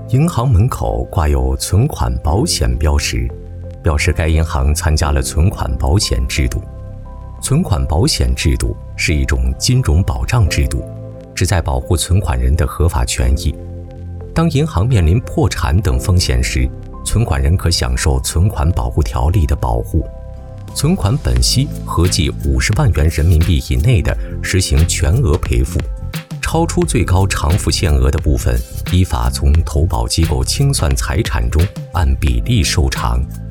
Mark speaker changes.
Speaker 1: 银行门口挂有存款保险标识，表示该银行参加了存款保险制度。存款保险制度是一种金融保障制度，旨在保护存款人的合法权益。当银行面临破产等风险时，存款人可享受存款保护条例的保护。存款本息合计50万元人民币以内的，实行全额赔付；超出最高偿付限额的部分，依法从投保机构清算财产中按比例受偿。